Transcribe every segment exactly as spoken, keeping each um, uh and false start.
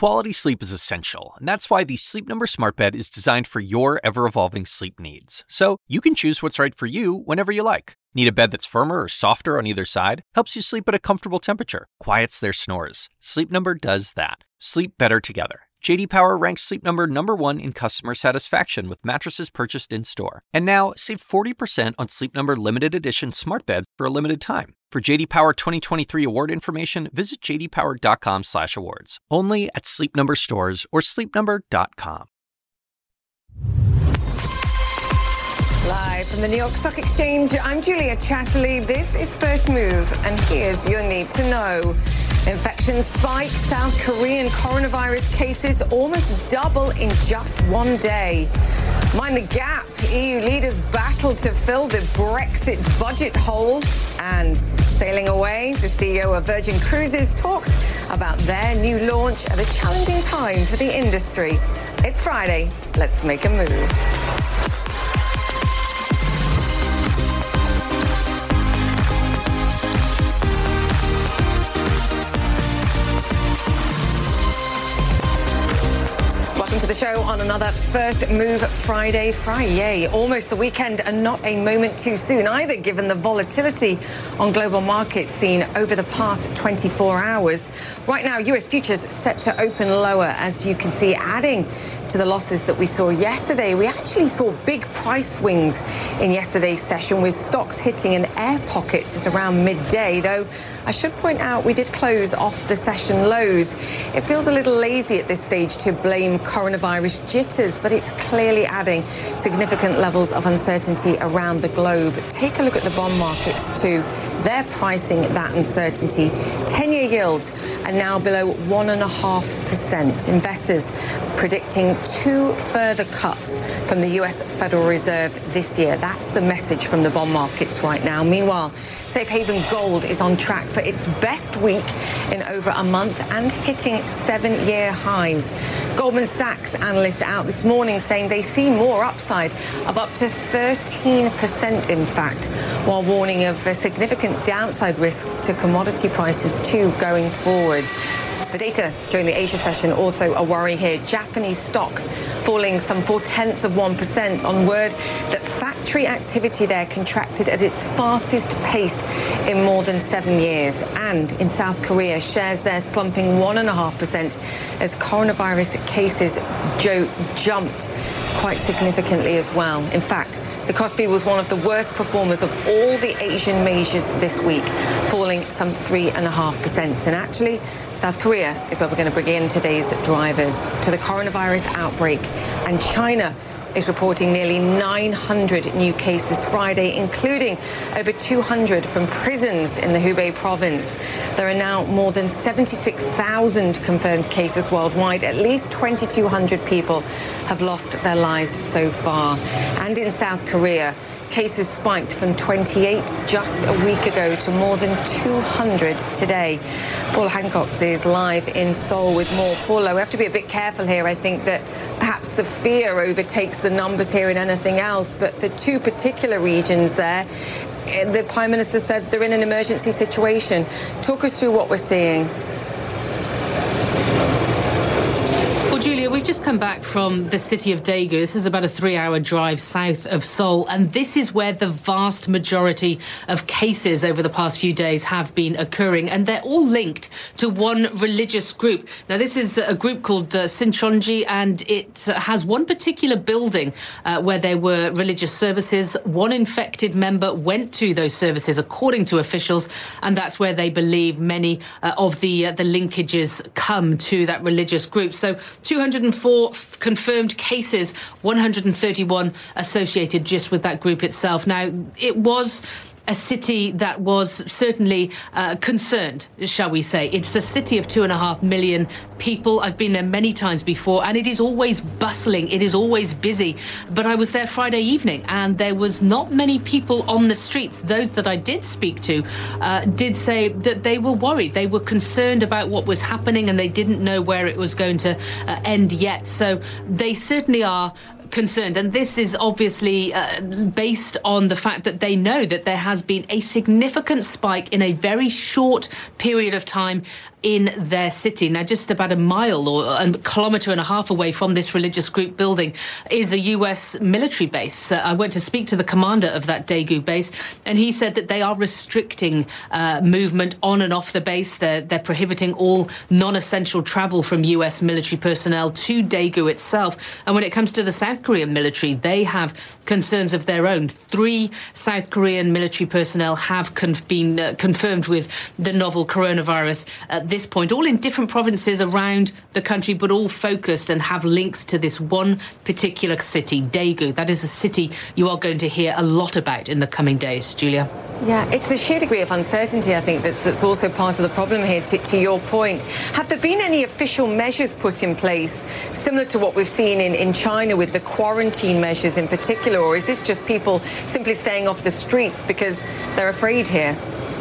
Quality sleep is essential, and that's why the Sleep Number Smart Bed is designed for your ever-evolving sleep needs. So you can choose what's right for you whenever you like. Need a bed that's firmer or softer on either side? Helps you sleep at a comfortable temperature. Quiets their snores. Sleep Number does that. Sleep better together. J D Power ranks Sleep Number number one in customer satisfaction with mattresses purchased in-store. And now, save forty percent on Sleep Number limited edition smart beds for a limited time. For J D Power twenty twenty-three award information, visit j d power dot com slash awards. Only at Sleep Number stores or sleep number dot com. Live from the New York Stock Exchange, I'm Julia Chatterley. This is First Move, and here's your need to know. Infection spike, South Korean coronavirus cases almost double in just one day. Mind the gap, E U leaders battle to fill the Brexit budget hole. And sailing away, the C E O of Virgin Cruises talks about their new launch at a challenging time for the industry. It's Friday, let's make a move. To the show on another First Move Friday. Friday, almost the weekend, and not a moment too soon either, given the volatility on global markets seen over the past twenty-four hours. Right now, U S futures set to open lower, as you can see, adding to the losses that we saw yesterday. We actually saw big price swings in yesterday's session, with stocks hitting an air pocket at around midday, though I should point out we did close off the session lows. It feels a little lazy at this stage to blame coronavirus jitters, but it's clearly adding significant levels of uncertainty around the globe. Take a look at the bond markets too. They're pricing that uncertainty. ten-year yields are now below one point five percent. Investors predicting two further cuts from the U S Federal Reserve this year. That's the message from the bond markets right now. Meanwhile, Safe Haven Gold is on track for its best week in over a month and hitting seven-year highs. Goldman Sachs analysts out this morning saying they see more upside of up to thirteen percent, in fact, while warning of significant downside risks to commodity prices too going forward. The data during the Asia session also a worry here. Japanese stocks falling some four-tenths of one percent on word that factory activity there contracted at its fastest pace in more than seven years. And in South Korea, shares there slumping one point five percent as coronavirus cases jo- jumped quite significantly as well. In fact, the Kospi was one of the worst performers of all the Asian majors this week, falling some three point five percent. And actually, South Korea is where we're going to bring in today's drivers to the coronavirus outbreak. And China is reporting nearly nine hundred new cases Friday, including over two hundred from prisons in the Hubei province. There are now more than seventy-six thousand confirmed cases worldwide. At least twenty-two hundred people have lost their lives so far. And in South Korea, cases spiked from twenty-eight just a week ago to more than two hundred today. Paul Hancock is live in Seoul with more. Paulo, we have to be a bit careful here. I think that perhaps the fear overtakes the numbers here in anything else. But for two particular regions there, the Prime Minister said they're in an emergency situation. Talk us through what we're seeing. Julia, we've just come back from the city of Daegu. This is about a three-hour drive south of Seoul, and this is where the vast majority of cases over the past few days have been occurring, and they're all linked to one religious group. Now, this is a group called uh, Sincheonji, and it uh, has one particular building uh, where there were religious services. One infected member went to those services, according to officials, and that's where they believe many uh, of the uh, the linkages come to that religious group. So two hundred four f- confirmed cases, one hundred thirty-one associated just with that group itself. Now, it was a city that was certainly uh, concerned, shall we say. It's a city of two and a half million people. I've been there many times before, and it is always bustling. It is always busy. But I was there Friday evening, and there was not many people on the streets. Those that I did speak to uh, did say that they were worried. They were concerned about what was happening, and they didn't know where it was going to uh, end yet. So they certainly are concerned. And this is obviously uh, based on the fact that they know that there has been a significant spike in a very short period of time in their city. Now, just about a mile or a kilometre and a half away from this religious group building is a U S military base. Uh, I went to speak to the commander of that Daegu base, and he said that they are restricting uh, movement on and off the base. They're, they're prohibiting all non-essential travel from U S military personnel to Daegu itself. And when it comes to the South Korean military, they have concerns of their own. Three South Korean military personnel have conf- been uh, confirmed with the novel coronavirus at this point, all in different provinces around the country, but all focused and have links to this one particular city, Daegu. That is a city you are going to hear a lot about in the coming days, Julia. Yeah, it's the sheer degree of uncertainty, I think, that's, that's also part of the problem here, to, to your point. Have there been any official measures put in place, similar to what we've seen in, in China with the quarantine measures in particular, or is this just people simply staying off the streets because they're afraid here?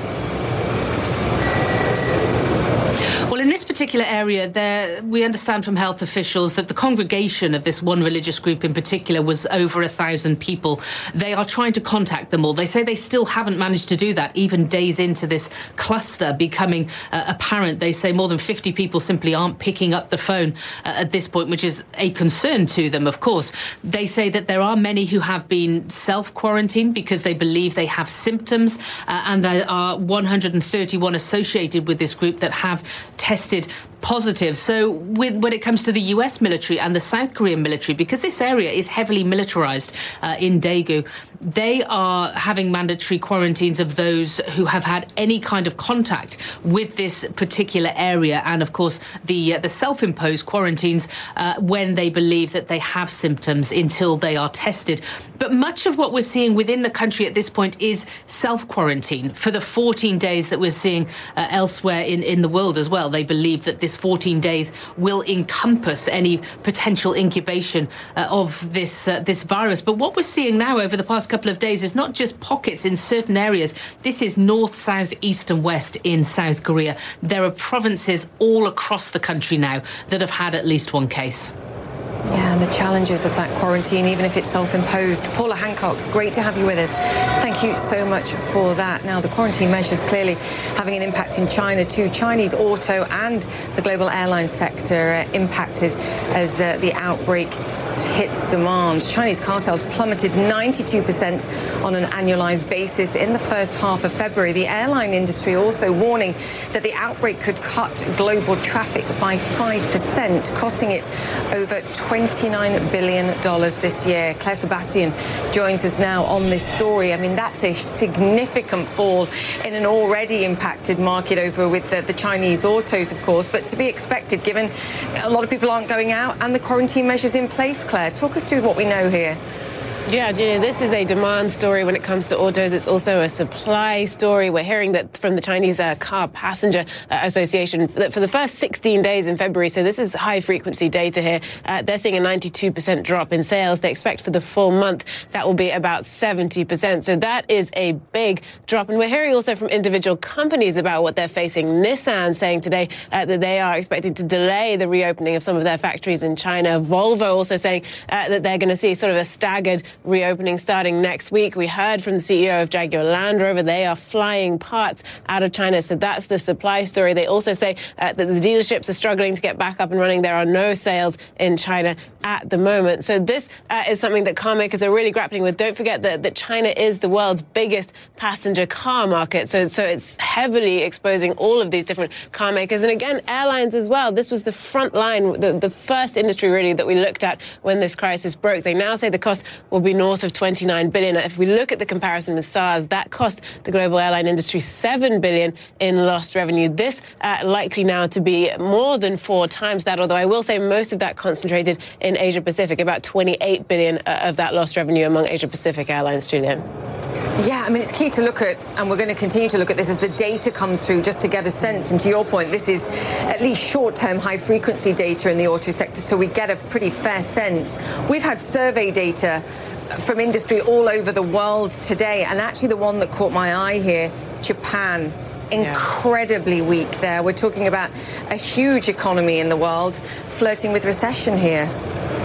Well, in this particular area, there, we understand from health officials that the congregation of this one religious group in particular was over a thousand people. They are trying to contact them all. They say they still haven't managed to do that, even days into this cluster becoming uh, apparent. They say more than fifty people simply aren't picking up the phone uh, at this point, which is a concern to them, of course. They say that there are many who have been self-quarantined because they believe they have symptoms, uh, and there are one hundred thirty-one associated with this group that have tested positive. So with, when it comes to the U S military and the South Korean military, because this area is heavily militarized uh, in Daegu, they are having mandatory quarantines of those who have had any kind of contact with this particular area, and of course the uh, the self-imposed quarantines uh, when they believe that they have symptoms until they are tested. But much of what we're seeing within the country at this point is self-quarantine for the fourteen days that we're seeing uh, elsewhere in, in the world as well. They believe that this fourteen days will encompass any potential incubation uh, of this uh, this virus. But what we're seeing now over the past couple of days is not just pockets in certain areas. This is north, south, east and west in South Korea. There are provinces all across the country now that have had at least one case. Yeah, and the challenges of that quarantine, even if it's self-imposed. Paula Hancock, great to have you with us. Thank you so much for that. Now, the quarantine measures clearly having an impact in China too. Chinese auto and the global airline sector uh, impacted as uh, the outbreak hits demand. Chinese car sales plummeted ninety-two percent on an annualized basis in the first half of February. The airline industry also warning that the outbreak could cut global traffic by five percent, costing it over twenty-nine billion dollars this year. Claire Sebastian joins us now on this story. I mean, that's a significant fall in an already impacted market over with the, the Chinese autos, of course, but to be expected given a lot of people aren't going out and the quarantine measures in place. Claire, talk us through what we know here. Yeah, Julia, this is a demand story when it comes to autos. It's also a supply story. We're hearing that from the Chinese uh, Car Passenger uh, Association that for the first sixteen days in February, so this is high-frequency data here, uh, they're seeing a ninety-two percent drop in sales. They expect for the full month that will be about seventy percent. So that is a big drop. And we're hearing also from individual companies about what they're facing. Nissan saying today uh, that they are expecting to delay the reopening of some of their factories in China. Volvo also saying uh, that they're going to see sort of a staggered reopening starting next week. We heard from the C E O of Jaguar Land Rover. They are flying parts out of China. So that's the supply story. They also say uh, that the dealerships are struggling to get back up and running. There are no sales in China at the moment. So this uh, is something that car makers are really grappling with. Don't forget that, that China is the world's biggest passenger car market. So, so it's heavily exposing all of these different car makers. And again, airlines as well. This was the front line, the, the first industry really that we looked at when this crisis broke. They now say the cost will be north of twenty-nine billion dollars. If we look at the comparison with SARS, that cost the global airline industry seven billion dollars in lost revenue. This uh, likely now to be more than four times that, although I will say most of that concentrated in Asia Pacific, about twenty-eight billion dollars of that lost revenue among Asia Pacific airlines, Julian. Yeah, I mean, it's key to look at, and we're going to continue to look at this as the data comes through, just to get a sense. And to your point, this is at least short-term high-frequency data in the auto sector, so we get a pretty fair sense. We've had survey data from industry all over the world today, and actually the one that caught my eye here, Japan. Incredibly yeah. weak there. We're talking about a huge economy in the world flirting with recession here.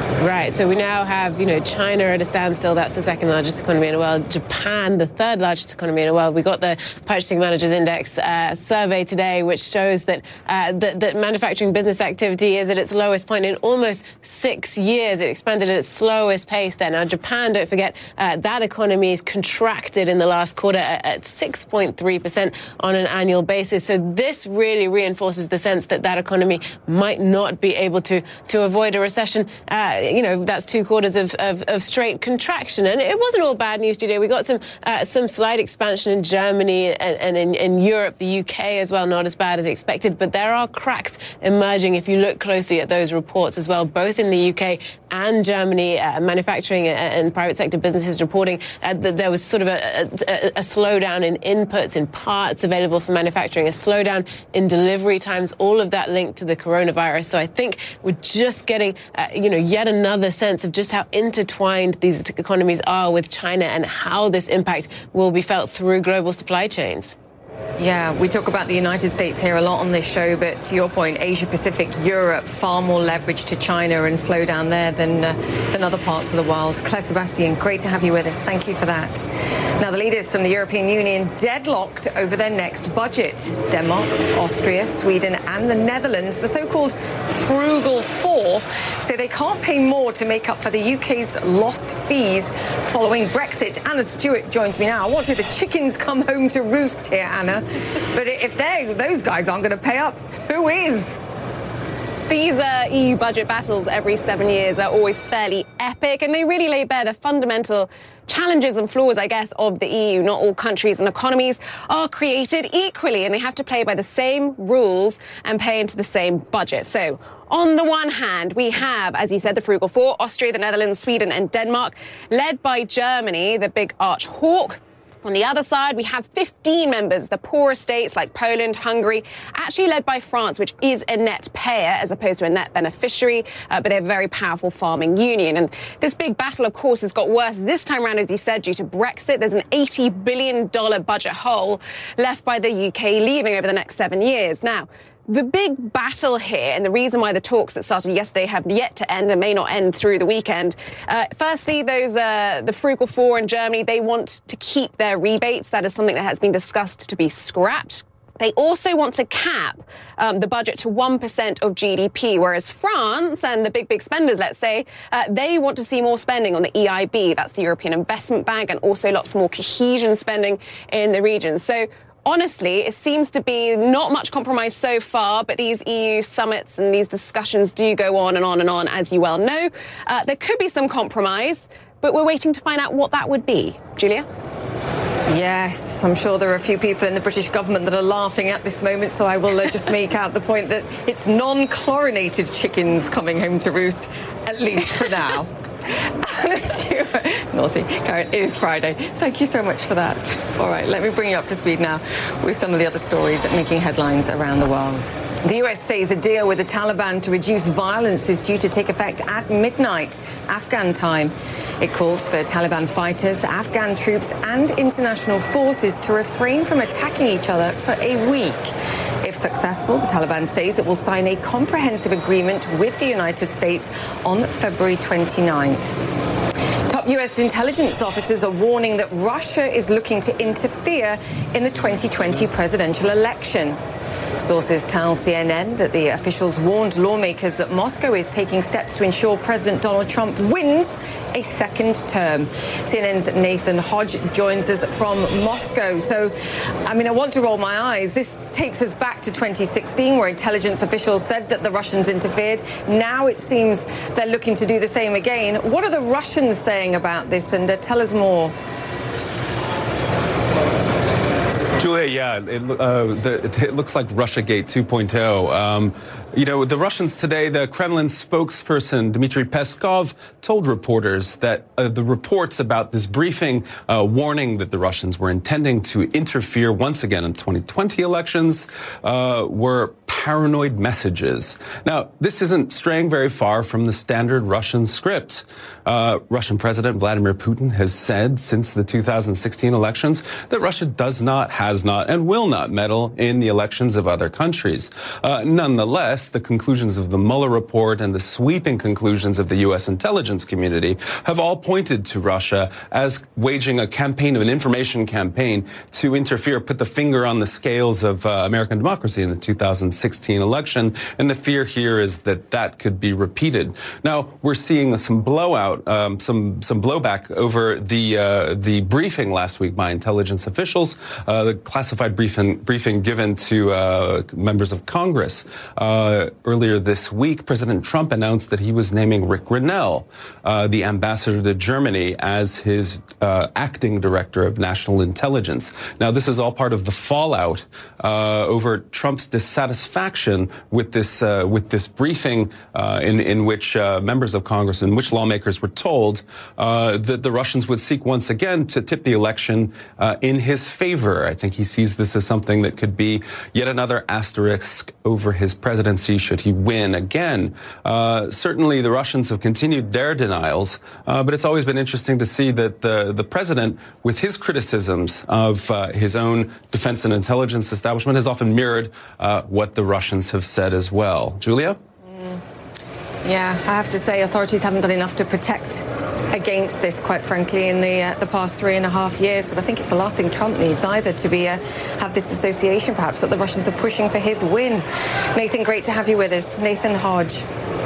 Right, so we now have, you know, China at a standstill. That's the second largest economy in the world. Japan, the third largest economy in the world. We got the Purchasing Managers Index uh, survey today, which shows that, uh, that that manufacturing business activity is at its lowest point in almost six years. It expanded at its slowest pace there. Now, Japan, don't forget, uh, that economy is contracted in the last quarter at, at six point three percent on an annual basis. So this really reinforces the sense that that economy might not be able to, to avoid a recession. Uh, You know, that's two quarters of, of, of straight contraction. And it wasn't all bad news today. We got some uh, some slight expansion in Germany and, and in, in Europe, the U K as well, not as bad as expected. But there are cracks emerging if you look closely at those reports as well, both in the U K and Germany. Uh, manufacturing and private sector businesses reporting uh, that there was sort of a, a, a slowdown in inputs, in parts available for manufacturing, a slowdown in delivery times, all of that linked to the coronavirus. So I think we're just getting, uh, you know, yet another sense of just how intertwined these economies are with China and how this impact will be felt through global supply chains. Yeah, we talk about the United States here a lot on this show, but to your point, Asia Pacific, Europe, far more leverage to China and slowdown there than uh, than other parts of the world. Claire Sebastian, great to have you with us. Thank you for that. Now, the leaders from the European Union deadlocked over their next budget. Denmark, Austria, Sweden and the Netherlands, the so-called frugal four, say they can't pay more to make up for the U K's lost fees following Brexit. Anna Stewart joins me now. What did the chickens come home to roost here, Anna? But if they those guys aren't going to pay up, who is? These uh, E U budget battles every seven years are always fairly epic, and they really lay bare the fundamental challenges and flaws, I guess, of the E U. Not all countries and economies are created equally, and they have to play by the same rules and pay into the same budget. So on the one hand, we have, as you said, the frugal four, Austria, the Netherlands, Sweden and Denmark, led by Germany, the big arch hawk. On the other side, we have fifteen members, the poorer states like Poland, Hungary, actually led by France, which is a net payer as opposed to a net beneficiary, uh, but they're a very powerful farming union. And this big battle, of course, has got worse this time around, as you said, due to Brexit. There's an eighty billion dollars budget hole left by the U K leaving over the next seven years. Now, the big battle here, and the reason why the talks that started yesterday have yet to end and may not end through the weekend. Uh, firstly, those uh, the frugal four in Germany, they want to keep their rebates. That is something that has been discussed to be scrapped. They also want to cap um, the budget to one percent of G D P, whereas France and the big, big spenders, let's say, uh, they want to see more spending on the E I B. That's the European Investment Bank, and also lots more cohesion spending in the region. So honestly, it seems to be not much compromise so far, but these E U summits and these discussions do go on and on and on, as you well know. Uh, there could be some compromise, but we're waiting to find out what that would be. Julia? Yes, I'm sure there are a few people in the British government that are laughing at this moment, so I will uh, just make out the point that it's non-chlorinated chickens coming home to roost, at least for now. Anna Stewart. Naughty. Karen, it is Friday. Thank you so much for that. All right, let me bring you up to speed now with some of the other stories making headlines around the world. The U S says a deal with the Taliban to reduce violence is due to take effect at midnight, Afghan time. It calls for Taliban fighters, Afghan troops and international forces to refrain from attacking each other for a week. If successful, the Taliban says it will sign a comprehensive agreement with the United States on February twenty-ninth. Top U S intelligence officers are warning that Russia is looking to interfere in the twenty twenty presidential election. Sources tell C N N that the officials warned lawmakers that Moscow is taking steps to ensure President Donald Trump wins a second term. C N N's Nathan Hodge joins us from Moscow. So, I mean, I want to roll my eyes. This takes us back to twenty sixteen, where intelligence officials said that the Russians interfered. Now it seems they're looking to do the same again. What are the Russians saying about this? And uh, tell us more. Julia, yeah, it, uh, the, it looks like Russiagate two point oh. Um, you know, the Russians today, the Kremlin spokesperson Dmitry Peskov told reporters that uh, the reports about this briefing uh, warning that the Russians were intending to interfere once again in twenty twenty elections uh, were paranoid messages. Now, this isn't straying very far from the standard Russian script. Uh, Russian President Vladimir Putin has said since the two thousand sixteen elections that Russia does not, has not, and will not meddle in the elections of other countries. Uh, nonetheless, S, the conclusions of the Mueller report, and the sweeping conclusions of the U S intelligence community have all pointed to Russia as waging a campaign, of an information campaign, to interfere, put the finger on the scales of uh, American democracy in the two thousand sixteen election. And the fear here is that that could be repeated. Now, we're seeing some blowout, um, some some blowback over the uh, the briefing last week by intelligence officials, uh, the classified briefing briefing given to uh, members of Congress. Uh, earlier this week, President Trump announced that he was naming Rick Grenell, uh, the ambassador to Germany, as his uh, acting director of national intelligence. Now, this is all part of the fallout uh, over Trump's dissatisfaction with this uh, with this briefing, uh, in in which uh, members of Congress, in which lawmakers were told uh, that the Russians would seek once again to tip the election uh, in his favor. I think he sees this as something that could be yet another asterisk over his presidency should he win again. Uh, certainly, the Russians have continued their denials, uh, but it's always been interesting to see that the the president, with his criticisms of uh, his own defense and intelligence establishment, has often mirrored uh, what the Russians have said as well. Julia? Mm. Yeah, I have to say authorities haven't done enough to protect against this, quite frankly, in the uh, the past three and a half years. But I think it's the last thing Trump needs either, to be uh, have this association, perhaps, that the Russians are pushing for his win. Nathan, great to have you with us. Nathan Hodge.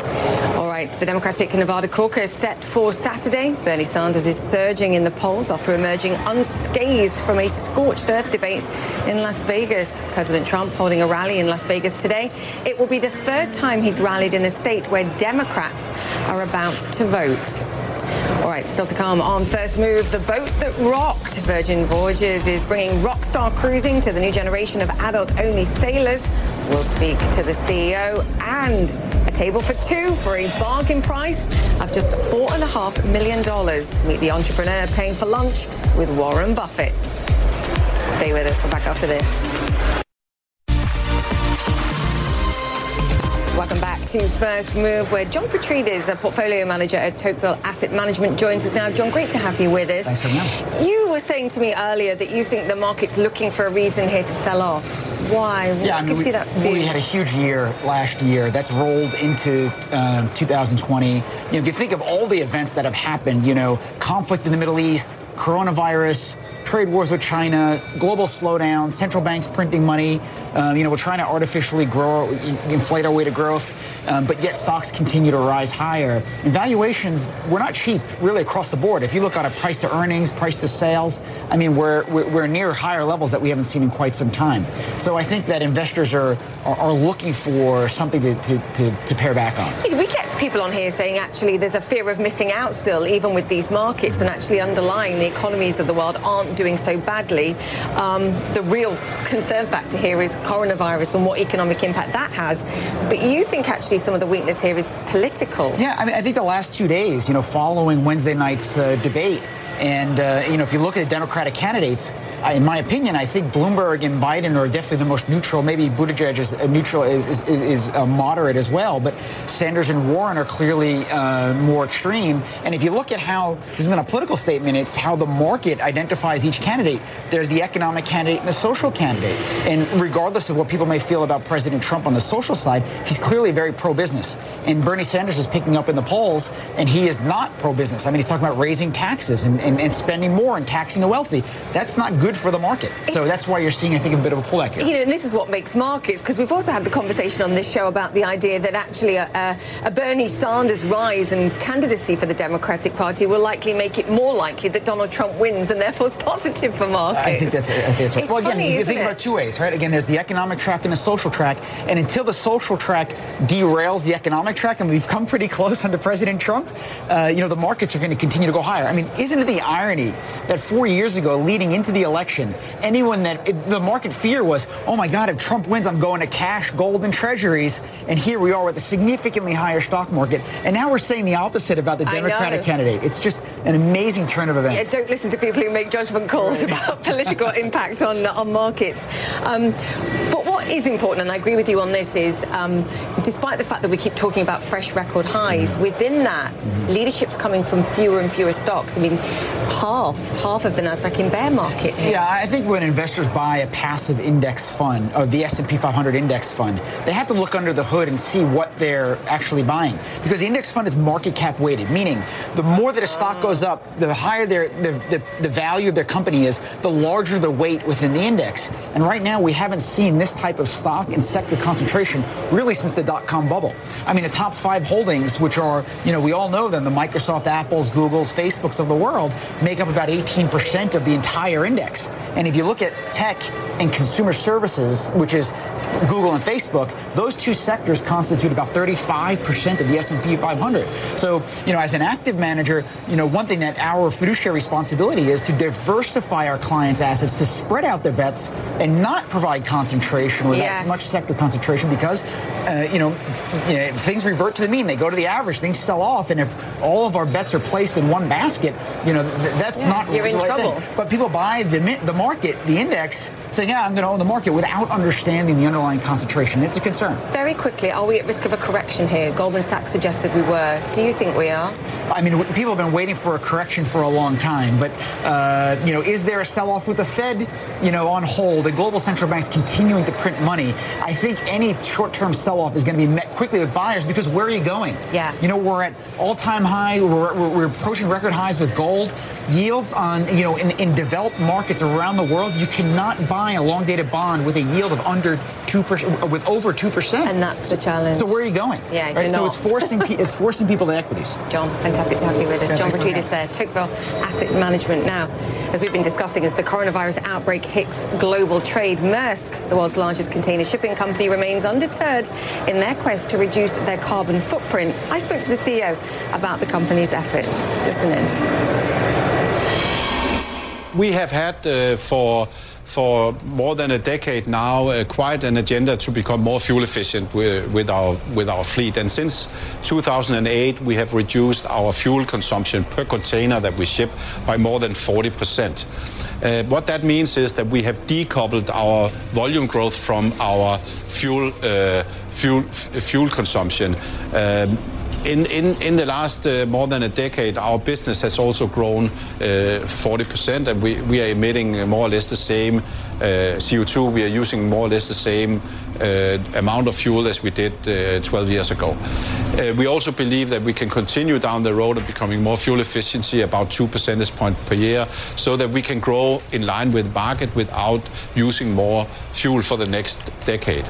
All right, the Democratic Nevada caucus set for Saturday. Bernie Sanders is surging in the polls after emerging unscathed from a scorched earth debate in Las Vegas. President Trump holding a rally in Las Vegas today. It will be the third time he's rallied in a state where Democrats are about to vote. All right, still to come on First Move, the boat that rocked. Virgin Voyages is bringing rockstar cruising to the new generation of adult-only sailors. We'll speak to the C E O, and a table for two for a bargain price of just four and a half million dollars. Meet the entrepreneur paying for lunch with Warren Buffett. Stay with us. We're back after this. Welcome back to First Move, where John Petrides, a portfolio manager at Tocqueville Asset Management, joins us now. John, great to have you with us. Thanks for having me. You were saying to me earlier that you think the market's looking for a reason here to sell off. Why? What yeah, I mean, gives we, you that view? We had a huge year last year. That's rolled into uh, two thousand twenty. You know, if you think of all the events that have happened, you know, conflict in the Middle East, coronavirus, trade wars with China, global slowdown, central banks printing money. Um, you know, we're trying to artificially grow, inflate our way to growth, um, but yet stocks continue to rise higher. And valuations, we're not cheap, really, across the board. If you look at a price to earnings, price to sales, I mean, we're we're, we're near higher levels that we haven't seen in quite some time. So I think that investors are are, are looking for something to, to, to, to pare back on. We get people on here saying, actually, there's a fear of missing out still, even with these markets, and actually underlying the economies of the world aren't doing so badly. Um, the real concern factor here is coronavirus and what economic impact that has. But you think actually some of the weakness here is political? Yeah, I mean, I think the last two days, you know, following Wednesday night's uh, debate, and, uh, you know, if you look at the Democratic candidates, I, in my opinion, I think Bloomberg and Biden are definitely the most neutral. Maybe Buttigieg is uh, neutral, is, is, is uh, moderate as well. But Sanders and Warren are clearly uh, more extreme. And if you look at how, this isn't a political statement, it's how the market identifies each candidate. There's the economic candidate and the social candidate. And regardless of what people may feel about President Trump on the social side, he's clearly very pro-business. And Bernie Sanders is picking up in the polls, and he is not pro-business. I mean, he's talking about raising taxes and, and, and spending more and taxing the wealthy. That's not good for the market. So that's why you're seeing, I think, a bit of a pullback here. You know, and this is what makes markets, because we've also had the conversation on this show about the idea that actually a, a, a Bernie Sanders rise and candidacy for the Democratic Party will likely make it more likely that Donald Trump wins, and therefore is positive for markets. I think that's, I think that's right. It's well, again, funny, you think it? about it two ways, right? Again, there's the economic track and the social track. And until the social track derails the economic track, and we've come pretty close under President Trump, uh, you know, the markets are going to continue to go higher. I mean, isn't it the irony that four years ago, leading into the election, anyone that it, the market fear was, oh my God, if Trump wins, I'm going to cash, gold, and treasuries. And here we are with a significantly higher stock market. And now we're saying the opposite about the Democratic candidate. It's just an amazing turn of events. Yeah, don't listen to people who make judgment calls about political impact on, on markets. Um, but what what is important, and I agree with you on this, is um, despite the fact that we keep talking about fresh record highs, within that, mm-hmm. leadership's coming from fewer and fewer stocks. I mean, half, half of the Nasdaq in bear market here. Yeah, I think when investors buy a passive index fund, or the S and P five hundred index fund, they have to look under the hood and see what they're actually buying. Because the index fund is market cap weighted, meaning the more that a stock goes up, the higher their, the, the, the value of their company is, the larger the weight within the index. And right now, we haven't seen this type of stock and sector concentration really since the dot-com bubble. I mean, the top five holdings, which are, you know, we all know them, the Microsoft, Apples, Googles, Facebooks of the world, make up about eighteen percent of the entire index. And if you look at tech and consumer services, which is Google and Facebook, those two sectors constitute about thirty-five percent of the S and P five hundred. So, you know, as an active manager, you know, one thing that our fiduciary responsibility is to diversify our clients' assets, to spread out their bets and not provide concentration or yes. that much sector concentration, because, uh, you, know, you know, things revert to the mean. They go to the average. Things sell off. And if all of our bets are placed in one basket, you know, th- that's yeah, not you're the in right trouble. thing. But people buy the the market, the index, saying, yeah, I'm going to own the market without understanding the underlying concentration. It's a concern. Very quickly, are we at risk of a correction here? Goldman Sachs suggested we were. Do you think we are? I mean, people have been waiting for a correction for a long time. But, uh, you know, is there a sell-off with the Fed, you know, on hold, and global central banks continuing to print money? I think any short-term sell-off is going to be met quickly with buyers, because where are you going? Yeah. You know, we're at all-time high. We're, we're, we're approaching record highs with gold. Yields on, you know, in, in developed markets around the world, you cannot buy a long-dated bond with a yield of under two percent, with over two percent. And that's the challenge. So where are you going? Yeah, right? you're So not. it's forcing pe- it's forcing people to equities. John, fantastic to have you with us. Yeah, John thanks for Petridis there, Tocqueville Asset Management. Now, as we've been discussing, as the coronavirus outbreak hits global trade, Maersk, the world's largest container shipping company, remains undeterred in their quest to reduce their carbon footprint. I spoke to the C E O about the company's efforts. Listen in. We have had uh, for for more than a decade now uh, quite an agenda to become more fuel efficient with, with our with our fleet. And since two thousand eight, we have reduced our fuel consumption per container that we ship by more than forty percent. Uh, what that means is that we have decoupled our volume growth from our fuel uh, fuel f- fuel consumption. Um, In, in, in the last uh, more than a decade, our business has also grown uh, forty percent, and we, we are emitting more or less the same uh, C O two. We are using more or less the same uh, amount of fuel as we did uh, twelve years ago. Uh, we also believe that we can continue down the road of becoming more fuel efficiency, about two percentage points per year, so that we can grow in line with the market without using more fuel for the next decade.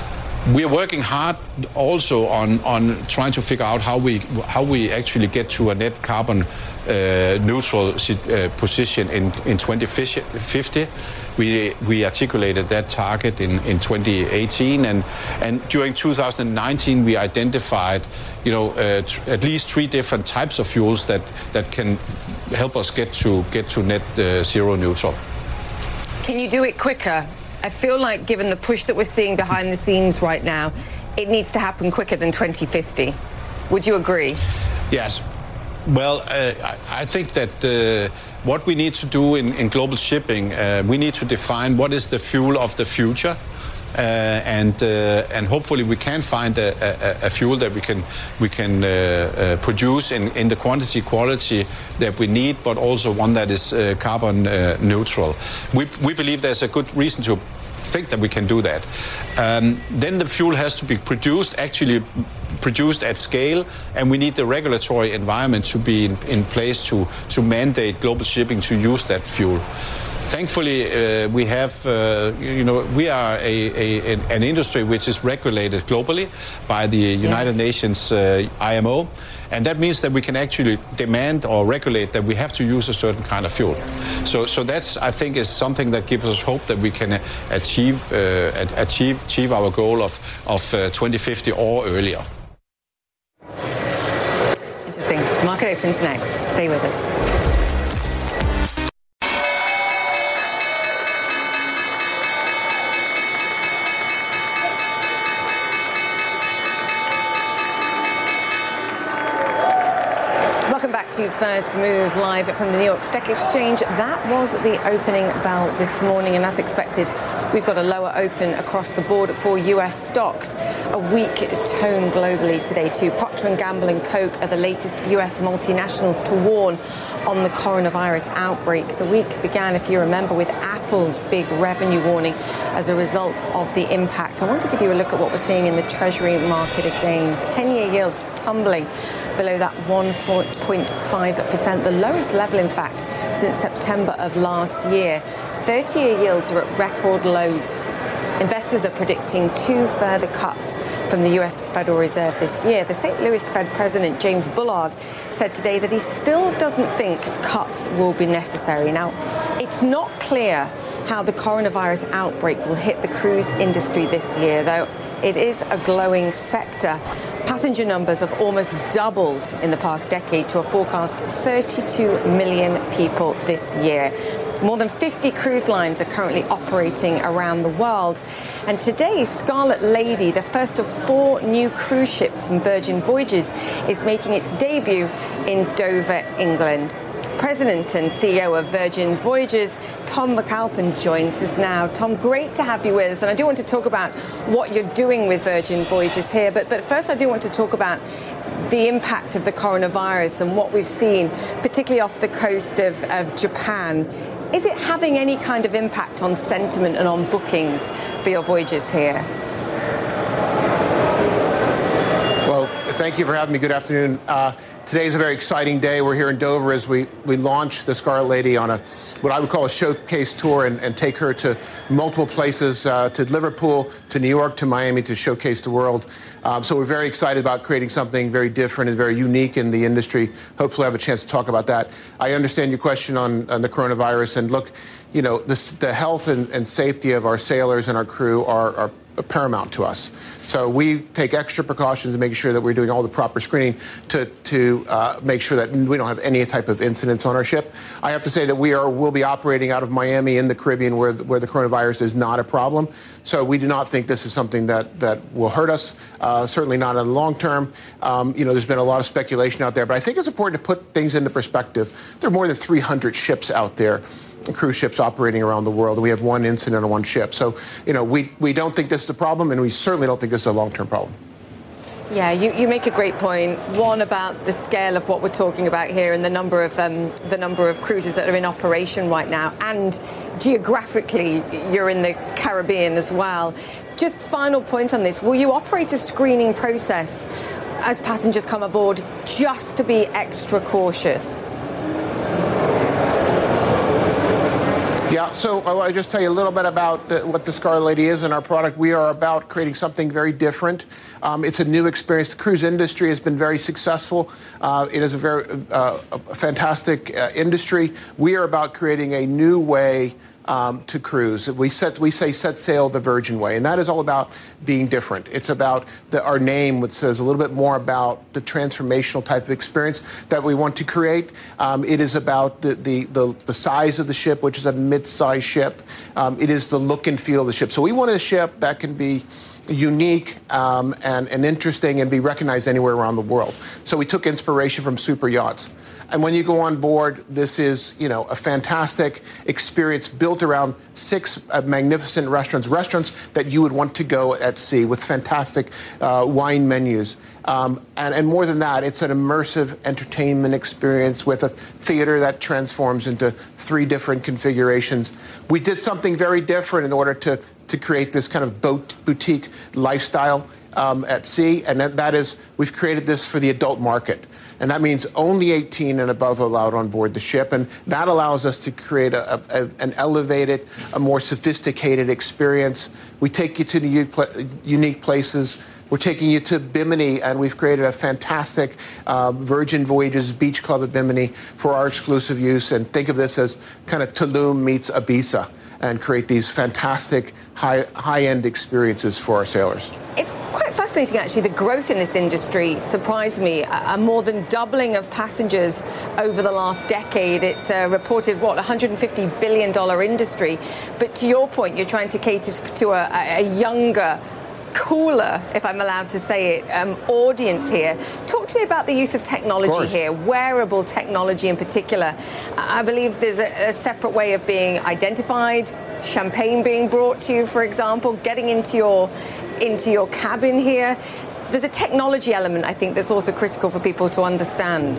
We are working hard also on, on trying to figure out how we how we actually get to a net carbon uh, neutral uh, position in, in twenty fifty. We we articulated that target in, in twenty eighteen, and and during two thousand nineteen we identified, you know, uh, tr- at least three different types of fuels that, that can help us get to get to net uh, zero neutral. Can you do it quicker? I feel like, given the push that we're seeing behind the scenes right now, it needs to happen quicker than twenty fifty. Would you agree? Yes. Well, uh, I, I think that uh, what we need to do in, in global shipping, uh, we need to define what is the fuel of the future. Uh, and uh, and hopefully we can find a, a, a fuel that we can we can uh, uh, produce in, in the quantity quality that we need, but also one that is uh, carbon uh, neutral. We we believe there's a good reason to think that we can do that. Um, then the fuel has to be produced, actually produced at scale, and we need the regulatory environment to be in, in place to to mandate global shipping to use that fuel. Thankfully, uh, we have, uh, you know, we are a, a, an industry which is regulated globally by the United yes. Nations uh, I M O, and that means that we can actually demand or regulate that we have to use a certain kind of fuel. So, so that's, I think, is something that gives us hope that we can achieve uh, achieve achieve our goal of of uh, twenty fifty or earlier. Interesting. Market opens next. Stay with us. to First Move live from the New York Stock Exchange. That was the opening bell this morning, and as expected, we've got a lower open across the board for U S stocks. A weak tone globally today too. Procter and Gamble and Coke are the latest U S multinationals to warn on the coronavirus outbreak. The week began, if you remember, with Apple's big revenue warning as a result of the impact. I want to give you a look at what we're seeing in the Treasury market again. ten-year yields tumbling below that one point five percent, the lowest level, in fact, since September of last year. thirty-year yields are at record lows. Investors are predicting two further cuts from the U S Federal Reserve this year. The Saint Louis Fed President James Bullard said today that he still doesn't think cuts will be necessary. Now, it's not clear how the coronavirus outbreak will hit the cruise industry this year, though it is a glowing sector. Passenger numbers have almost doubled in the past decade to a forecast thirty-two million people this year. More than fifty cruise lines are currently operating around the world. And today, Scarlet Lady, the first of four new cruise ships from Virgin Voyages, is making its debut in Dover, England. President and C E O of Virgin Voyages, Tom McAlpin, joins us now. Tom, great to have you with us. And I do want to talk about what you're doing with Virgin Voyages here. But, but first, I do want to talk about the impact of the coronavirus and what we've seen, particularly off the coast of, of Japan. Is it having any kind of impact on sentiment and on bookings for your voyages here? Well, thank you for having me. Good afternoon. Uh, Today is a very exciting day. We're here in Dover as we, we launch the Scarlet Lady on a what I would call a showcase tour and, and take her to multiple places, uh, to Liverpool, to New York, to Miami, to showcase the world. Um, so we're very excited about creating something very different and very unique in the industry. Hopefully I have a chance to talk about that. I understand your question on, on the coronavirus. And look, you know, this, the health and, and safety of our sailors and our crew are, are paramount to us. So we take extra precautions in making sure that we're doing all the proper screening to to uh, make sure that we don't have any type of incidents on our ship. I have to say that we are will be operating out of Miami in the Caribbean, where the, where the coronavirus is not a problem. So we do not think this is something that that will hurt us. Uh, certainly not in the long term. Um, you know, there's been a lot of speculation out there, but I think it's important to put things into perspective. There are more than three hundred ships out there, cruise ships operating around the world. We have one incident on one ship. So, you know, we, we don't think this is a problem, and we certainly don't think this is a long-term problem. Yeah, you, you make a great point. One, about the scale of what we're talking about here and the number of um, the number of cruises that are in operation right now. And geographically, you're in the Caribbean as well. Just final point on this. Will you operate a screening process as passengers come aboard just to be extra cautious? Yeah, so I'll just tell you a little bit about the, what the Scarlet Lady is and our product. We are about creating something very different. Um, it's a new experience. The cruise industry has been very successful. Uh, it is a very uh, a fantastic uh, industry. We are about creating a new way Um, to cruise. We set, we say set sail the Virgin way, and that is all about being different. It's about the, our name, which says a little bit more about the transformational type of experience that we want to create. Um, it is about the, the, the, the size of the ship, which is a mid-sized ship. Um, it is the look and feel of the ship. So we want a ship that can be unique um, and, and interesting and be recognized anywhere around the world. So we took inspiration from super yachts. And when you go on board, this is, you know, a fantastic experience built around six uh, magnificent restaurants, restaurants that you would want to go at sea with fantastic uh, wine menus. Um, and, and more than that, it's an immersive entertainment experience with a theater that transforms into three different configurations. We did something very different in order to, to create this kind of boat boutique lifestyle um, at sea. And that, that is, we've created this for the adult market. And that means only eighteen and above allowed on board the ship. And that allows us to create a, a, an elevated, a more sophisticated experience. We take you to unique, unique places. We're taking you to Bimini, and we've created a fantastic uh, Virgin Voyages Beach Club at Bimini for our exclusive use. And think of this as kind of Tulum meets Ibiza, and create these fantastic high, high-end experiences for our sailors. It's quite fascinating, actually. The growth in this industry surprised me. A, a more than doubling of passengers over the last decade. It's a reported, what, one hundred fifty billion dollars industry. But to your point, you're trying to cater to a, a younger, cooler, if I'm allowed to say it, um, audience here. Talk to me about the use of technology here, wearable technology in particular. I believe there's a, a separate way of being identified, champagne being brought to you, for example, getting into your into your cabin here. There's a technology element, I think, that's also critical for people to understand.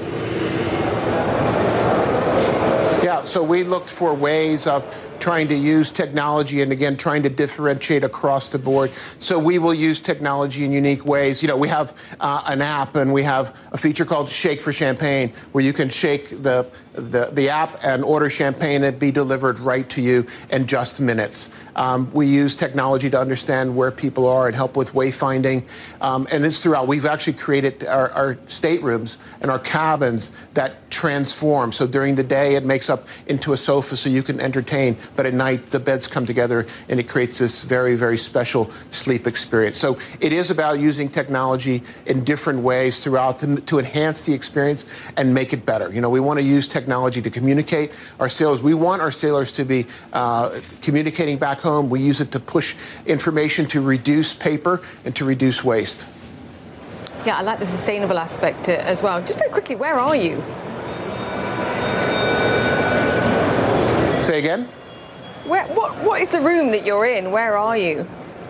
Yeah, so we looked for ways of trying to use technology and, again, trying to differentiate across the board. So we will use technology in unique ways. You know, we have uh, an app and we have a feature called Shake for Champagne, where you can shake the, the, the app and order champagne and be delivered right to you in just minutes. Um, we use technology to understand where people are and help with wayfinding. Um, and it's throughout. We've actually created our, our staterooms and our cabins that transform. So during the day, it makes up into a sofa so you can entertain. But at night, the beds come together and it creates this very, very special sleep experience. So it is about using technology in different ways throughout to, to enhance the experience and make it better. You know, we want to use technology to communicate our sailors. We want our sailors to be uh, communicating back home. We use it to push information to reduce paper and to reduce waste. Yeah, I like the sustainable aspect uh, as well. Just very quickly, where are you? Say again? Where, what, what is the room that you're in? Where are you?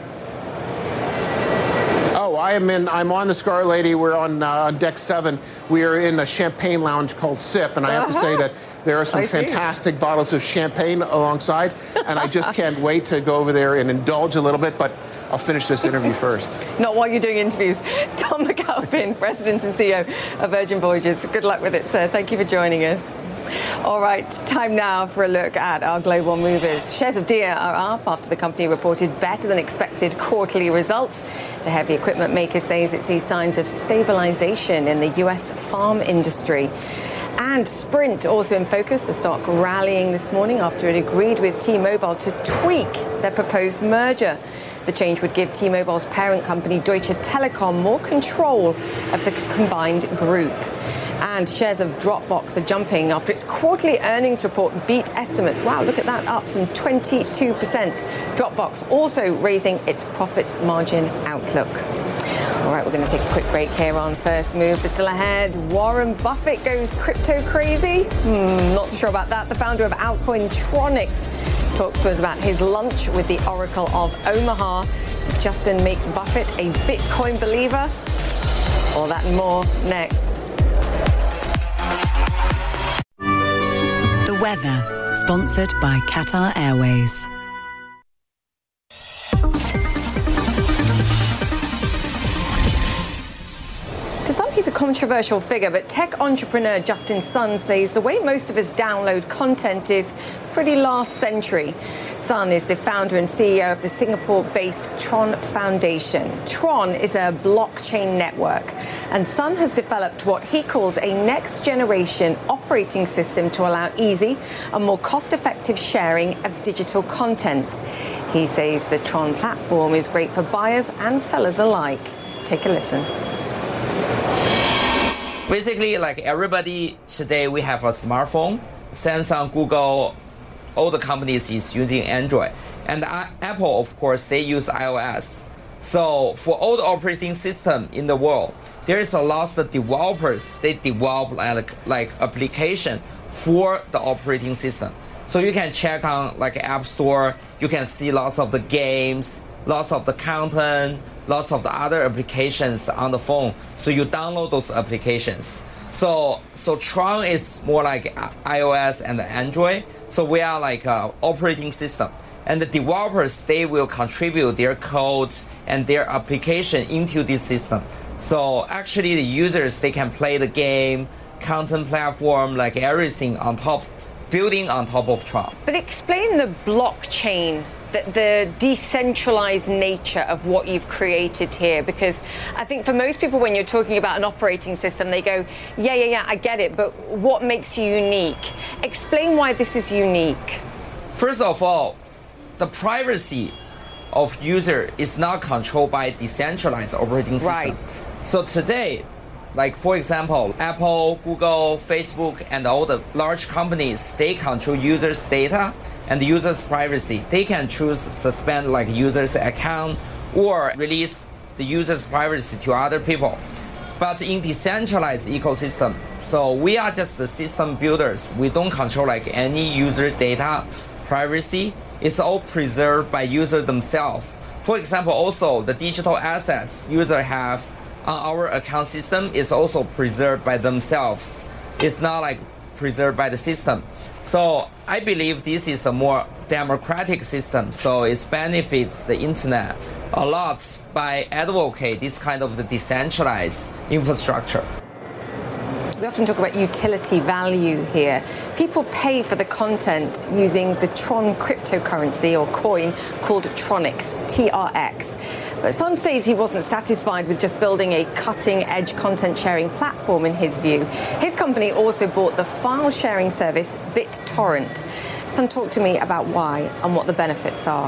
Oh, I am in. I'm on the Scar Lady. We're on, uh, on deck seven. We are in a champagne lounge called Sip, and I have uh-huh. to say that there are some I fantastic see. bottles of champagne alongside, and I just can't wait to go over there and indulge a little bit. But I'll finish this interview first. Not while you're doing interviews. Tom McAlpin, President and C E O of Virgin Voyages. Good luck with it, sir. Thank you for joining us. All right, time now for a look at our global movers. Shares of Deere are up after the company reported better than expected quarterly results. The heavy equipment maker says it sees signs of stabilization in the U S farm industry. And Sprint also in focus, the stock rallying this morning after it agreed with T-Mobile to tweak their proposed merger. The change would give T-Mobile's parent company Deutsche Telekom more control of the combined group. And shares of Dropbox are jumping after its quarterly earnings report beat estimates. Wow, look at that, up some twenty-two percent. Dropbox also raising its profit margin outlook. All right, we're going to take a quick break here on First Move. But still ahead, Warren Buffett goes crypto crazy? Hmm, not so sure about that. The founder of Altcointronics talks to us about his lunch with the Oracle of Omaha. Did Justin make Buffett a Bitcoin believer? All that and more next. The weather, sponsored by Qatar Airways. He's a controversial figure, but tech entrepreneur Justin Sun says the way most of us download content is pretty last century. Sun is the founder and C E O of the Singapore-based Tron Foundation. Tron is a blockchain network, and Sun has developed what he calls a next-generation operating system to allow easy and more cost-effective sharing of digital content. He says the Tron platform is great for buyers and sellers alike. Take a listen. Basically, like everybody today, we have a smartphone. Samsung, Google, all the companies is using Android. And Apple, of course, they use iOS. So for all the operating system in the world, there is a lot of developers. They develop like, like application for the operating system. So you can check on like App Store. You can see lots of the games, lots of the content, lots of the other applications on the phone. So you download those applications. So so Tron is more like iOS and Android. So we are like an operating system. And the developers, they will contribute their code and their application into this system. So actually the users, they can play the game, content platform, like everything on top, building on top of Tron. But explain the blockchain, the, the decentralized nature of what you've created here, because I think for most people when you're talking about an operating system, they go, yeah, yeah, yeah, I get it, but what makes you unique? Explain why this is unique. First of all, the privacy of user is not controlled by decentralized operating system. Right. So today, like for example, Apple, Google, Facebook, and all the large companies, they control users' data and users' privacy. They can choose suspend like users' account or release the user's privacy to other people. but in decentralized ecosystem. So we are just the system builders. We don't control like any user data privacy. It's all preserved by users themselves. For example, also the digital assets users have on our account system is also preserved by themselves. It's not like preserved by the system. So I believe this is a more democratic system. So it benefits the internet a lot by advocate this kind of the decentralized infrastructure. We often talk about utility value here. People pay for the content using the Tron cryptocurrency or coin called Tronix, T R X. But Sun says he wasn't satisfied with just building a cutting-edge content-sharing platform, in his view. His company also bought the file-sharing service BitTorrent. Sun, talk to me about why and what the benefits are.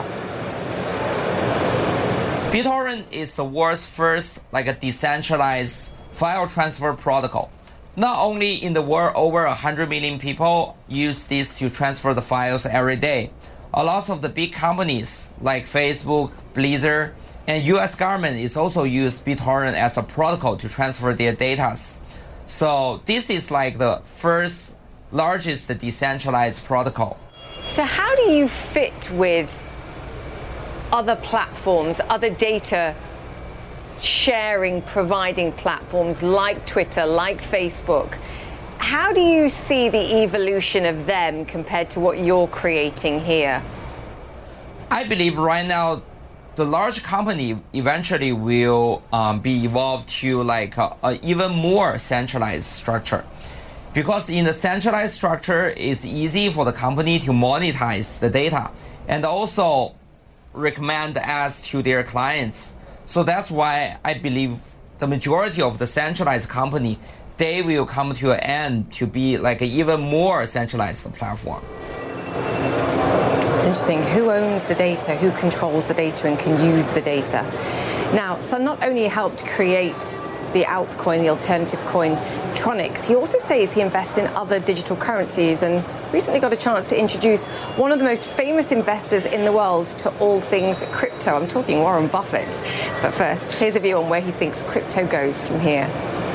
BitTorrent is the world's first like a decentralized file transfer protocol. Not only in the world, over one hundred million people use this to transfer the files every day. A lot of the big companies like Facebook, Blizzard, and U S government is also use BitTorrent as a protocol to transfer their data. So this is like the first largest decentralized protocol. So how do you fit with other platforms, other data sharing, providing platforms like Twitter, like Facebook? How do you see the evolution of them compared to what you're creating here? I believe right now the large company eventually will um, be evolved to like a, a even more centralized structure. Because in the centralized structure, it's easy for the company to monetize the data and also recommend ads to their clients. So that's why I believe the majority of the centralized company, they will come to an end to be like an even more centralized platform. It's interesting. Who owns the data? Who controls the data and can use the data? Now, Sun not only helped create the altcoin, the alternative coin, Tronix, he also says he invests in other digital currencies and recently got a chance to introduce one of the most famous investors in the world to all things crypto. I'm talking Warren Buffett. But first, here's a view on where he thinks crypto goes from here.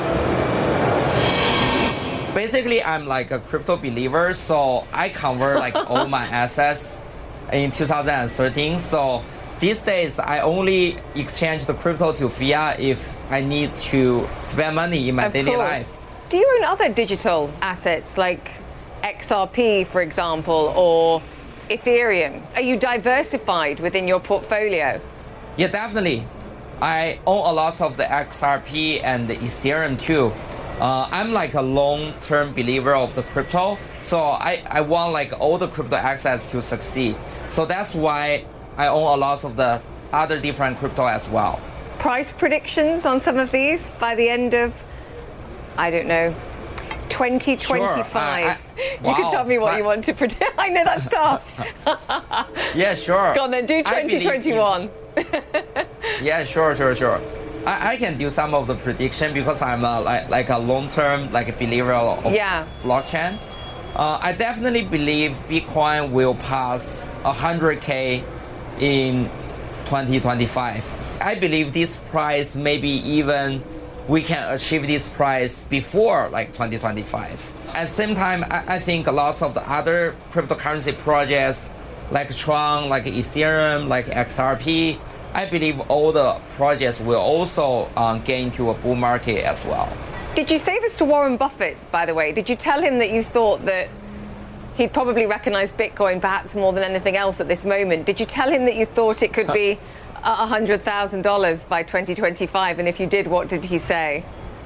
Basically, I'm like a crypto believer, so I convert like all my assets in two thousand thirteen. So these days, I only exchange the crypto to fiat if I need to spend money in my Of daily course. life. Do you own other digital assets like X R P, for example, or Ethereum? Are you diversified within your portfolio? Yeah, definitely. I own a lot of the X R P and the Ethereum too. Uh, I'm like a long-term believer of the crypto, so I, I want like all the crypto assets to succeed. So that's why I own a lot of the other different crypto as well. Price predictions on some of these by the end of, I don't know, twenty twenty-five. Sure. I, I, you wow. can tell me what you want to predict. I know that's tough. Yeah, sure. Go on then, do twenty twenty-one. Yeah, sure, sure, sure. I, I can do some of the prediction because I'm a, like, like a long-term like believer of yeah. blockchain. Uh, I definitely believe Bitcoin will pass one hundred K in twenty twenty-five. I believe this price maybe even we can achieve this price before like twenty twenty-five. At the same time, I, I think a lot of the other cryptocurrency projects like Tron, like Ethereum, like X R P, I believe all the projects will also um, get into a bull market as well. Did you say this to Warren Buffett, by the way? Did you tell him that you thought that he'd probably recognize Bitcoin perhaps more than anything else at this moment? Did you tell him that you thought it could be one hundred thousand dollars by twenty twenty-five? And if you did, what did he say?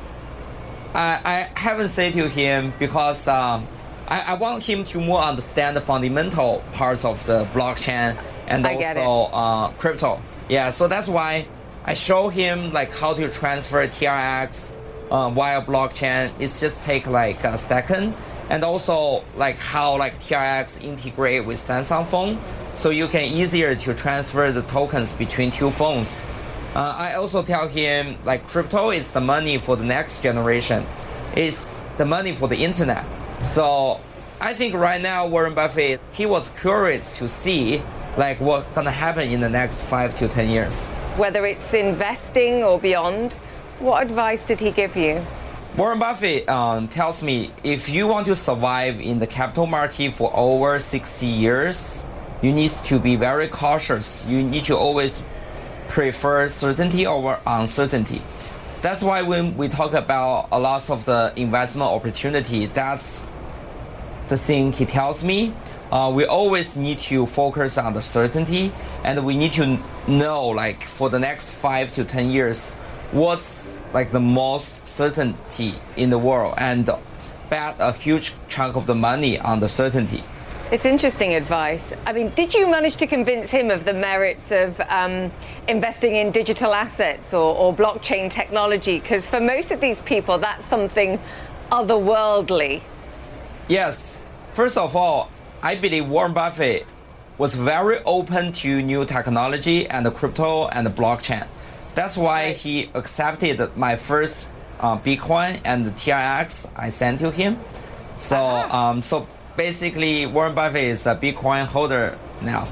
I, I haven't said to him because um, I, I want him to more understand the fundamental parts of the blockchain and I get also it. uh, crypto. Yeah, so that's why I show him like how to transfer T R X uh, via blockchain. It's just take like a second, and also like how like T R X integrate with Samsung phone, so you can easier to transfer the tokens between two phones. Uh, I also tell him like crypto is the money for the next generation. It's the money for the internet. So I think right now Warren Buffett, he was curious to see like what's gonna happen in the next five to ten years. Whether it's investing or beyond, What advice did he give you? Warren Buffett um, tells me if you want to survive in the capital market for over sixty years, you need to be very cautious. You need to always prefer certainty over uncertainty. That's why when we talk about a lot of the investment opportunity, that's the thing he tells me. Uh, we always need to focus on the certainty, and we need to know, like, for the next five to ten years, what's like the most certainty in the world, and bet a huge chunk of the money on the certainty. It's interesting advice. I mean, did you manage to convince him of the merits of um, investing in digital assets or, or blockchain technology? Because for most of these people, that's something otherworldly. Yes. First of all, I believe Warren Buffett was very open to new technology and crypto and blockchain. That's why he accepted my first uh, Bitcoin and the T R X I sent to him. So, um, so basically, Warren Buffett is a Bitcoin holder now.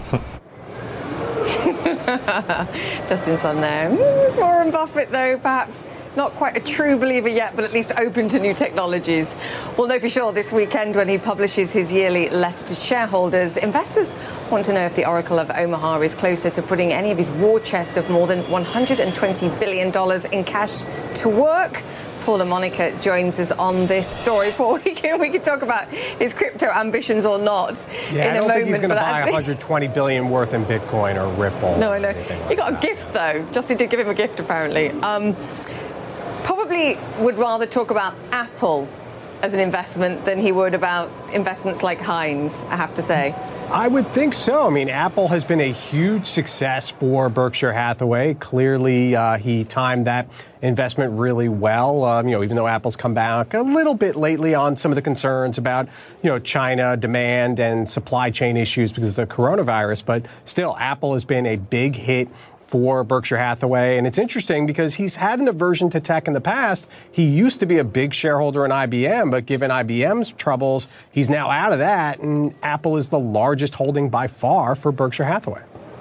Justin's on there. Mm, Warren Buffett, though, perhaps not quite a true believer yet, but at least open to new technologies. We'll know for sure this weekend when he publishes his yearly letter to shareholders. Investors want to know if the Oracle of Omaha is closer to putting any of his war chest of more than one hundred twenty billion dollars in cash to work. Paul LaMonica joins us on this story. Paul, we can, we can talk about his crypto ambitions or not yeah, in a moment. I don't moment, think he's going to buy think... one hundred twenty billion dollars worth in Bitcoin or Ripple. No, I know. Like He got that. a gift, though. Justin did give him a gift, apparently. Um, probably would rather talk about Apple as an investment than he would about investments like Heinz, I have to say. I would think so. I mean, Apple has been a huge success for Berkshire Hathaway. Clearly, uh, he timed that investment really well. Um, you know, even though Apple's come back a little bit lately on some of the concerns about, you know, China demand and supply chain issues because of the coronavirus, but still, Apple has been a big hit for Berkshire Hathaway. And it's interesting because he's had an aversion to tech in the past. He used to be a big shareholder in I B M, but given I B M's troubles, he's now out of that. And Apple is the largest holding by far for Berkshire Hathaway.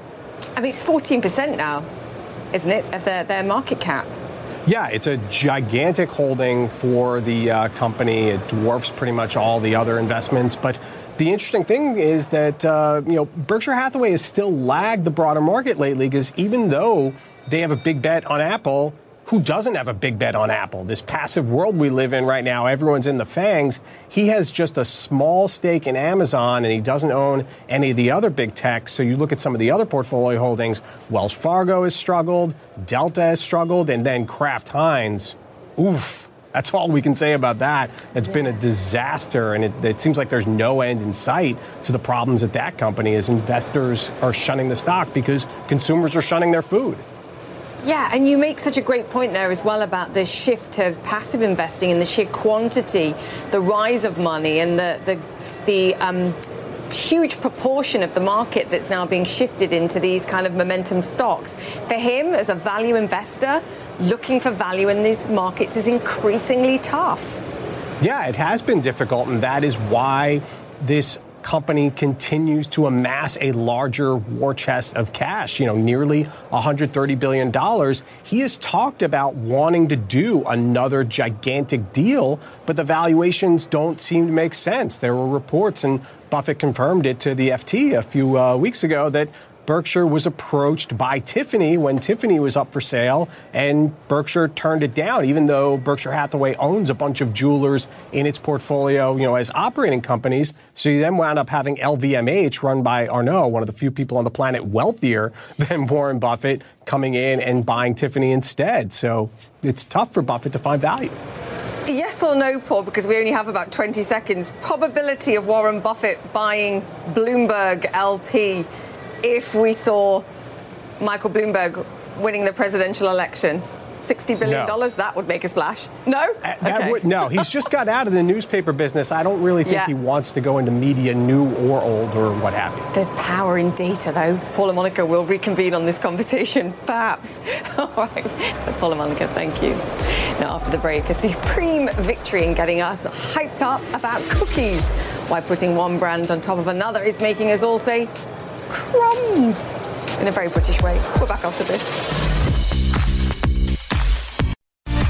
I mean, it's fourteen percent now, isn't it, of their, their market cap? Yeah, it's a gigantic holding for the uh, company. It dwarfs pretty much all the other investments. But the interesting thing is that, uh, you know, Berkshire Hathaway has still lagged the broader market lately because even though they have a big bet on Apple, who doesn't have a big bet on Apple? This passive world we live in right now, everyone's in the fangs. He has just a small stake in Amazon, and he doesn't own any of the other big tech. So you look at some of the other portfolio holdings, Wells Fargo has struggled, Delta has struggled, and then Kraft Heinz, oof. That's all we can say about that. It's been a disaster, and it, it seems like there's no end in sight to the problems at that company as investors are shunning the stock because consumers are shunning their food. Yeah, and you make such a great point there as well about the shift to passive investing and the sheer quantity, the rise of money, and the the, the um, huge proportion of the market that's now being shifted into these kind of momentum stocks. For him, as a value investor, looking for value in these markets is increasingly tough. Yeah, it has been difficult, and that is why this company continues to amass a larger war chest of cash, you know, nearly one hundred thirty billion dollars. He has talked about wanting to do another gigantic deal, but the valuations don't seem to make sense. There were reports, and Buffett confirmed it to the F T a few uh, weeks ago, that Berkshire was approached by Tiffany when Tiffany was up for sale, and Berkshire turned it down, even though Berkshire Hathaway owns a bunch of jewelers in its portfolio, you know, as operating companies. So you then wound up having L V M H, run by Arnault, one of the few people on the planet wealthier than Warren Buffett, coming in and buying Tiffany instead. So it's tough for Buffett to find value. Yes or no, Paul, because we only have about twenty seconds. Probability of Warren Buffett buying Bloomberg L P if we saw Michael Bloomberg winning the presidential election? sixty billion dollars, no. That would make a splash. No? That okay. would, no, he's just got out of the newspaper business. I don't really think yeah. he wants to go into media, new or old, or what have you. There's power in data, though. Paul LaMonica will reconvene on this conversation, perhaps. All right. Paul LaMonica, thank you. Now, after the break, a supreme victory in getting us hyped up about cookies. Why putting one brand on top of another is making us all say crumbs in a very British way. We're back after this.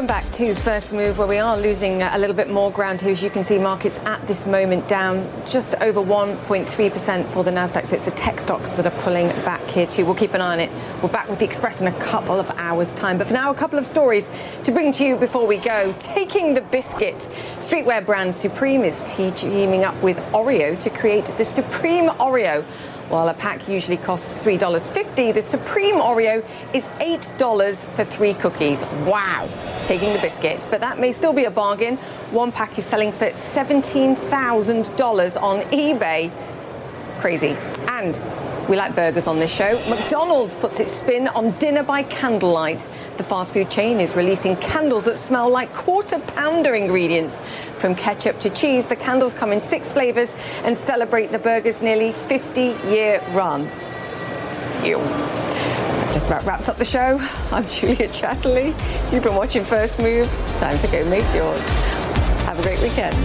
Welcome back to First Move, where we are losing a little bit more ground here. As you can see, markets at this moment down just over one point three percent for the Nasdaq. So it's the tech stocks that are pulling back here too. We'll keep an eye on it. We're back with the Express in a couple of hours' time. But for now, a couple of stories to bring to you before we go. Taking the biscuit. Streetwear brand Supreme is teaming up with Oreo to create the Supreme Oreo. While a pack usually costs three dollars fifty, the Supreme Oreo is eight dollars for three cookies. Wow. Taking the biscuit. But that may still be a bargain. One pack is selling for seventeen thousand dollars on eBay. Crazy. And we like burgers on this show. McDonald's puts its spin on dinner by candlelight. The fast food chain is releasing candles that smell like quarter pounder ingredients. From ketchup to cheese, the candles come in six flavors and celebrate the burger's nearly fifty-year run. Ew. That just about wraps up the show. I'm Julia Chatterley. You've been watching First Move. Time to go make yours. Have a great weekend.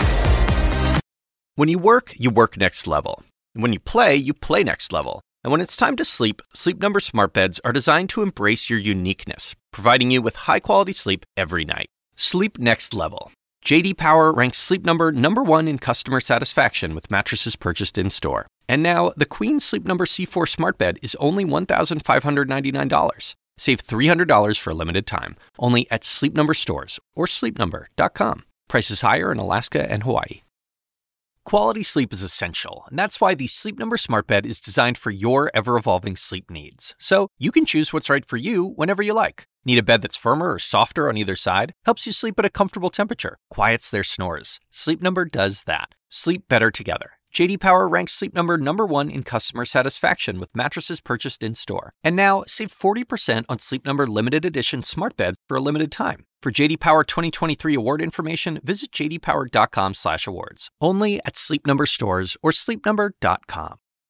When you work, you work next level. And when you play, you play next level. And when it's time to sleep, Sleep Number smart beds are designed to embrace your uniqueness, providing you with high-quality sleep every night. Sleep next level. J D Power ranks Sleep Number number one in customer satisfaction with mattresses purchased in-store. And now, the Queen Sleep Number C four smart bed is only one thousand five hundred ninety-nine dollars. Save three hundred dollars for a limited time, only at Sleep Number stores or sleep number dot com. Prices higher in Alaska and Hawaii. Quality sleep is essential, and that's why the Sleep Number smart bed is designed for your ever-evolving sleep needs. So you can choose what's right for you whenever you like. Need a bed that's firmer or softer on either side? Helps you sleep at a comfortable temperature. Quiets their snores. Sleep Number does that. Sleep better together. J D Power ranks Sleep Number number one in customer satisfaction with mattresses purchased in-store. And now, save forty percent on Sleep Number limited edition smart beds for a limited time. For J D Power twenty twenty-three award information, visit j d power dot com slash awards. Only at Sleep Number stores or sleep number dot com.